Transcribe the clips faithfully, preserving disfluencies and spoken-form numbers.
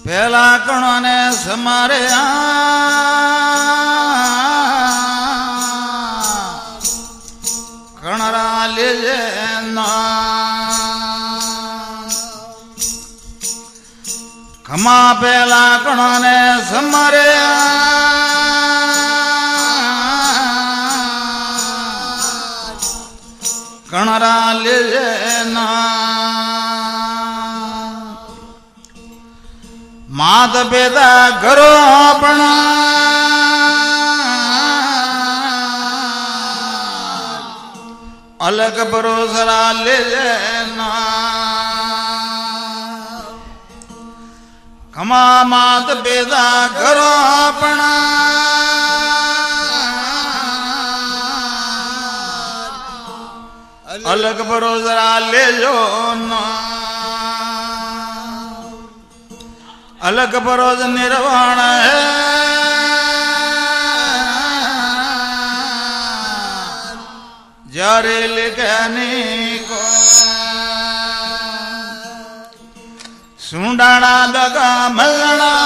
પેલા કણોને સમારે કણરા લેજે ખમા પેલા કણોને સમારે કણરા લેજે માત પેદા કરો પણ અલગ ભરોસરા લેજે ખમા માત પેદા કરો પણ અલગ ભરોસરા લેજો अलग बरोज निर्वाण है जारे लिखनी को सुंडाना दगा मलना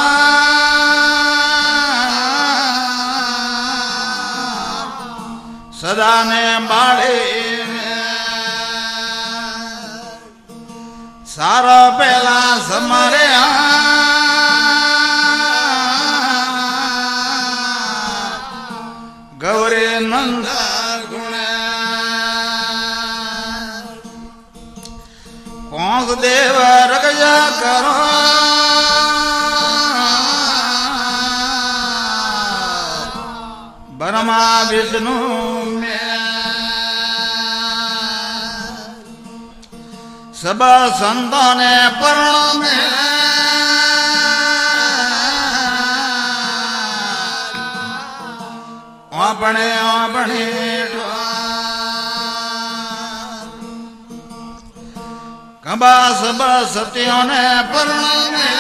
सदा ने बाड़े सारा पहला समारे गौरी नंद गुण कौन देव रगजा करो ब्रह्मा विष्णु में सब संतों ने पर्ण में अपने अपने कबा सब सत्यों ने पर्ण में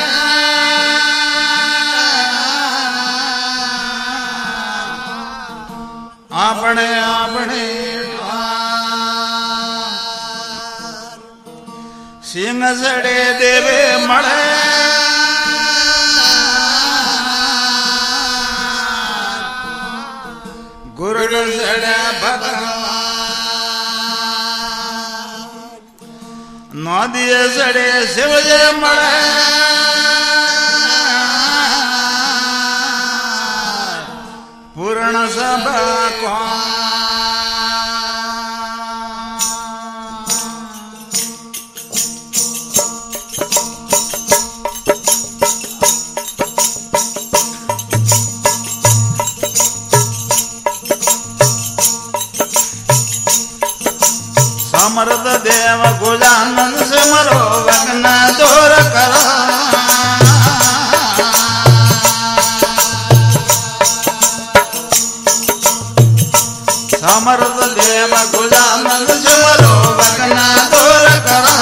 अपने अपने सिंह सड़े देवे मड़े गुरु सड़ा भगवान नदी सड़े शिवजे मड़े पूर्ण सभा को समर्थ देव गुजानंद से मरो वग्न दूर करो समर्थ देव गुजानंद से मरो वग्न दूर करो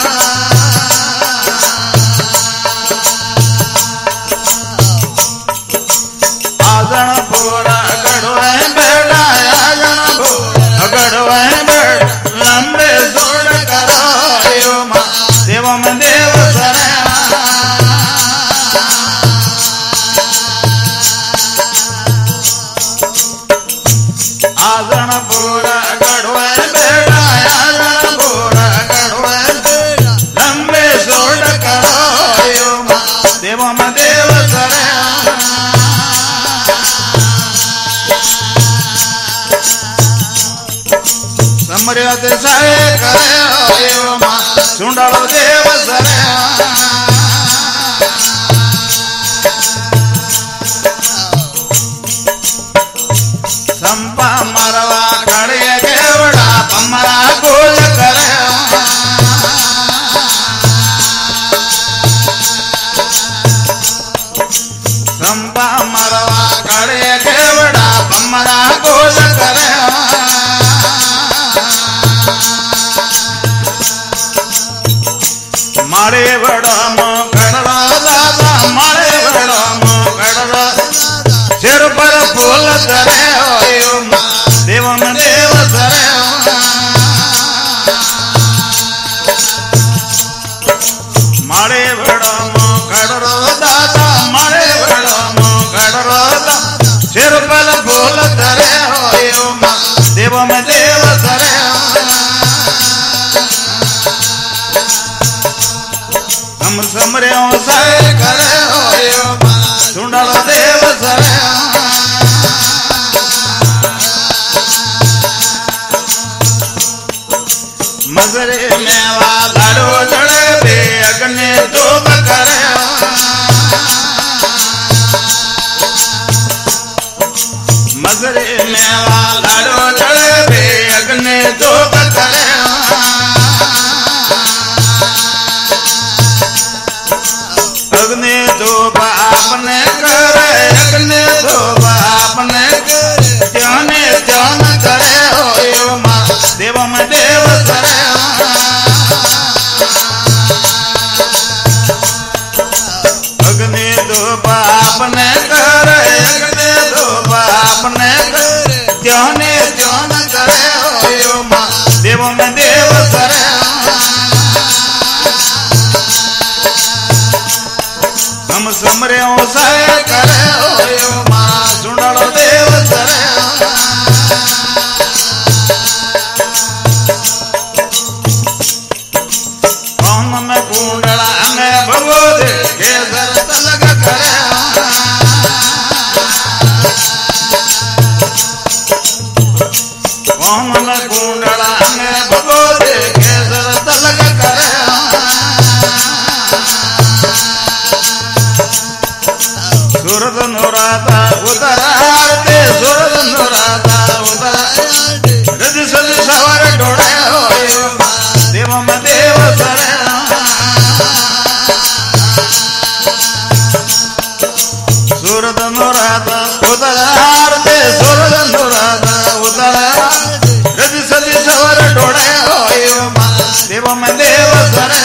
आजन पूरा गढ़वे बेड़ा आजन पूरा गढ़वे बेड़ा लंबे जोड़ करो यो मां देव में देव सरे आजन पूरा गढ़वे बेड़ा आजन पूरा गढ़वे लंबे जोड़ करो यो मां देव में देव सरे समर्थ साहे करे मां सुंडल देव सरे संपा मरवा खड़े केवड़ा पमरा गोल करे संपा मरवा खड़े केवड़ा पमरा गोल करे मारे बड़ा मोकड़ा दादा मारे बड़ा मोकड़ा सिर पर फूल धरे हो देव में देव धरे मारे बड़ा मोकड़ा हो मां देव में देव सरे हम समरे सह करे हो मां सुंडल देव सरे मजरे मेवा लाडो चढ़े बे अग्नि धूप करे मजरे मेवा लाडो चढ़े बे अग्नि धूप करे अग्नि धूप आपने करे अग्नि धूप आपने करे ध्यान ध्यान करे हो मां देव में देव सरे अग्नि धूप आपने करे अग्नि धूप आपने करे ध्यान ध्यान करे हो मां देव में देव सरे हम समरे सह करे हो मां सुंडल देव सरे में कुंडला में भगवते केसर तलक करे कौन में कुंडला में भगवते केसर तलक करे सूरत नुराता उतर आरते सूरत नुराता उतर रज सज सवर ढोड़े हो देव में देव सरे सूरत नुराता उतर आरते सूरत नुराता उतर रज सज सवर ढोड़े हो मां देव में देव सरे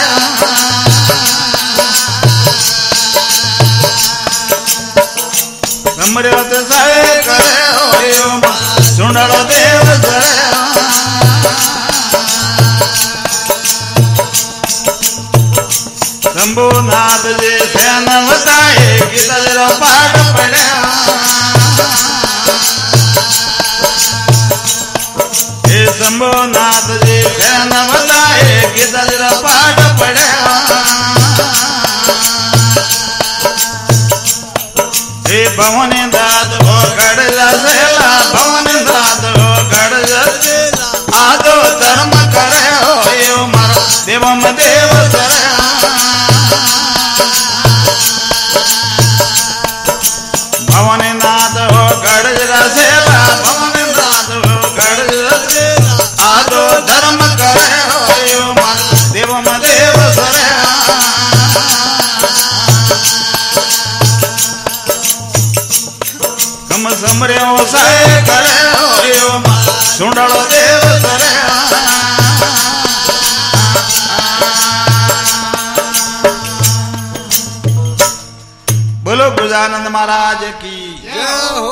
समरत सह करे हो मां सुंडल देव सरे शंभुनाथ जी सेन बताए गीता पाठ पढ़े हे शंभुनाथ जी सेन बताए गीता पाठ पढ़े हे भवन दाद हो गढ़ सेला भवन दाद हो गढ़ सेला आदो धर्म करे हो मार देव में देव सरे भवन नाथ हो गढ़ सेला भवन नाथ हो गढ़ सेला आदो धर्म करे हो मार देव में देव सरे हम समरे सह करे हो मां सुंडल देव सरे बोलो गुजानंद महाराज की जय हो।